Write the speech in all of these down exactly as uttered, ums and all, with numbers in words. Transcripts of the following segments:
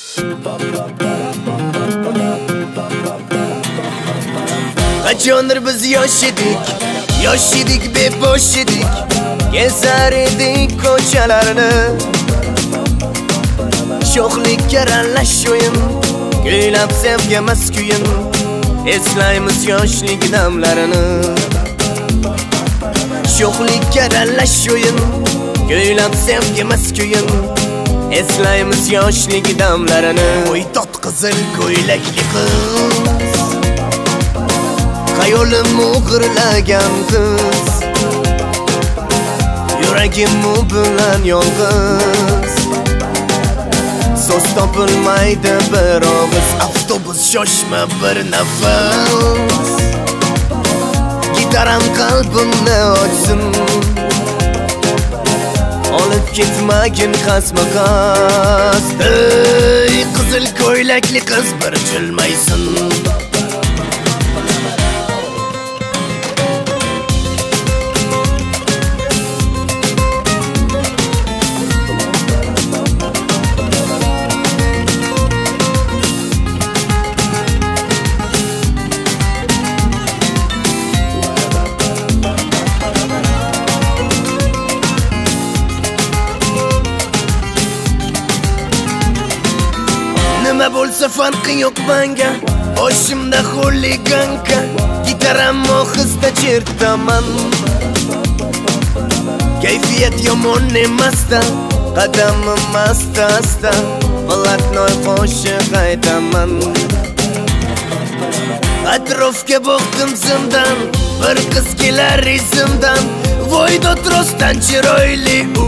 Qachondir biz yosh edik, yosh edik, bebosh edik, gezar edik ko'chalarni. Sho'xlikka aralash o'yin, kuylab sevgamas kuyin, eslaymiz yoshlik damlarini. Sho'xlikka aralash o'yin, kuylab sevgamas kuyin, eslaymiz yoshlik damlarini. Voy tot qizil ko'ylakli qiz, xayolim o'g'irlagan qiz, yuragim bilan yolg'iz. So'z topilmaydi bir og'iz, avtobus shoshma bir nafas, gitaram qalbimni ochsin. Olib ketmagin qasma-qas, ey qizil ko'ylakli qiz, bir jilmaysin. Nima bo'lsa farqi yo'q menga, boshimda xuliganka, gitaram ohista chertaman. Kayfiyat yomon emasda, qadamim asta-asta, Balatnoy qo'shiq aytaman. Atrofga boqdim zimdan, bir qiz kelar izimdan, voy dod rostdan chiroyli u.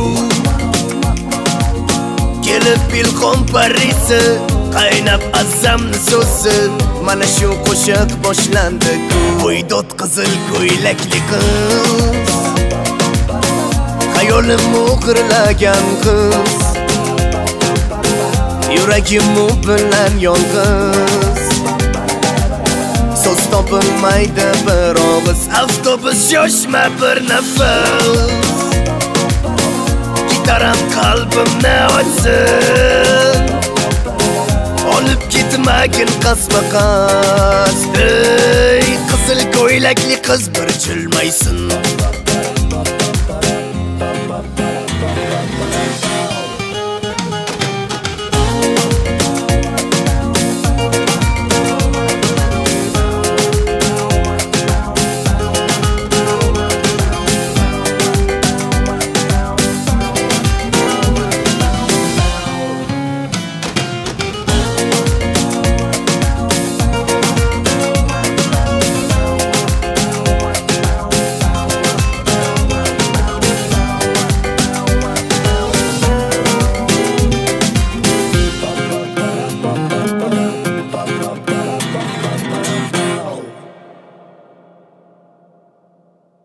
Kelib ilhom parisi, qaynab azamni so'zi, mana shu qo'shiq boshlandi ku. Voy dod qizil ko'ylakli qiz, xayolim o'g'irlagan qiz, yuragim bilan yolg'iz. So'z topilmaydi bir og'iz, avtobus shoshma bir nafas, gitaram qalbimni ochsin. Olib ketmagin qasma-qas, ey qizil ko'ylakli qiz, bir jilmaysin.